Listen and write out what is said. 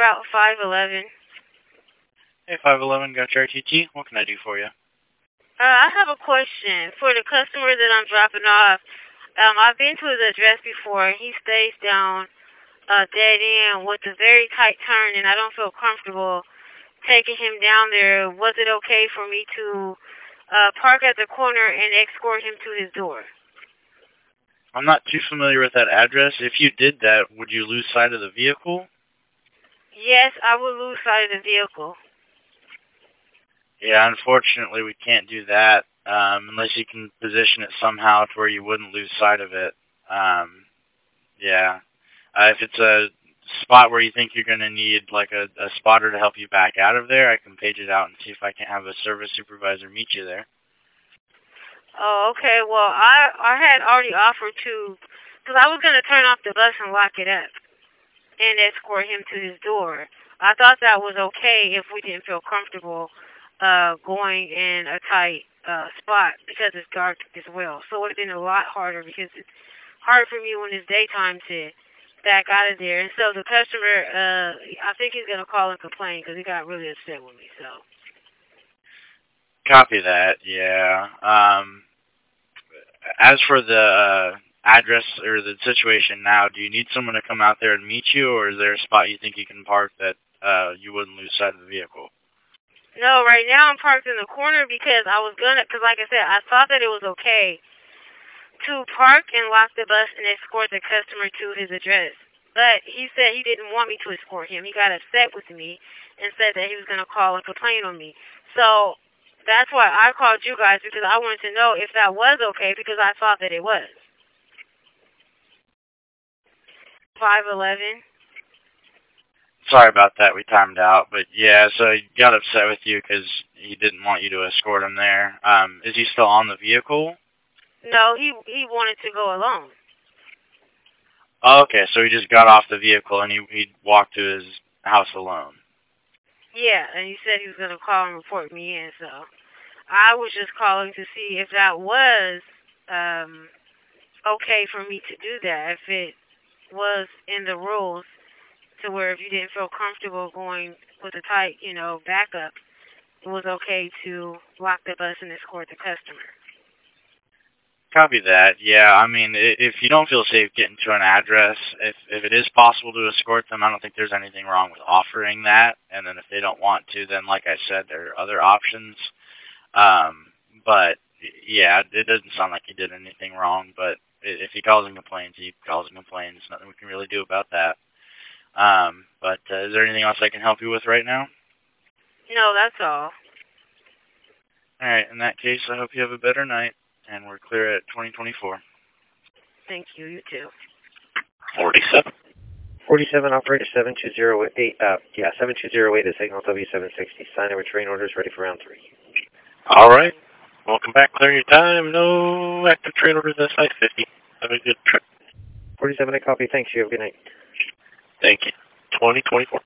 Route 511. Hey, 511, got your RTT. What can I do for you? I have a question for the customer that I'm dropping off. I've been to his address before. He stays down a dead end with a very tight turn, and I don't feel comfortable taking him down there. Was it okay for me to park at the corner and escort him to his door? I'm not too familiar with that address. If you did that, would you lose sight of the vehicle? Yes, I would lose sight of the vehicle. Yeah, unfortunately, we can't do that unless you can position it somehow to where you wouldn't lose sight of it. Yeah. If it's a spot where you think you're going to need like a spotter to help you back out of there, I can page it out and see if I can have a service supervisor meet you there. Oh, okay. Well, I had already offered to, because I was going to turn off the bus and lock it up and escort him to his door. I thought that was okay if we didn't feel comfortable going in a tight spot because it's dark as well. So it would have been a lot harder because it's hard for me when it's daytime to back out of there. And so the customer, I think he's going to call and complain because he got really upset with me. So. Copy that, yeah. As for the address or the situation now, do you need someone to come out there and meet you, or is there a spot you think you can park that you wouldn't lose sight of the vehicle? No, right now I'm parked in the corner because because like I said, I thought that it was okay to park and lock the bus and escort the customer to his address. But he said he didn't want me to escort him. He got upset with me and said that he was going to call and complain on me. So that's why I called you guys, because I wanted to know if that was okay, because I thought that it was. 511. Sorry about that. We timed out. But, yeah, so he got upset with you because he didn't want you to escort him there. Is he still on the vehicle? No, he wanted to go alone. Oh, okay, so he just got off the vehicle and he walked to his house alone. Yeah, and he said he was going to call and report me in, so I was just calling to see if that was okay for me to do that, if it was in the rules to where if you didn't feel comfortable going with a tight, backup, it was okay to lock the bus and escort the customer. Copy that. Yeah, I mean, if you don't feel safe getting to an address, if it is possible to escort them, I don't think there's anything wrong with offering that. And then if they don't want to, then like I said, there are other options. But yeah, it doesn't sound like he did anything wrong. But if he calls and complains, he calls and complains. Nothing we can really do about that. But is there anything else I can help you with right now? No, that's all. All right. In that case, I hope you have a better night, and we're clear at 2024. Thank you. You too. 47. 47, operator 7208. 7208 is signal W760. Sign over train orders ready for round 3. All right. Welcome back. Clear your time. No active train orders at site 50. Have a good trip. 47, I copy. Thanks. You have a good night. Thank you. 2024.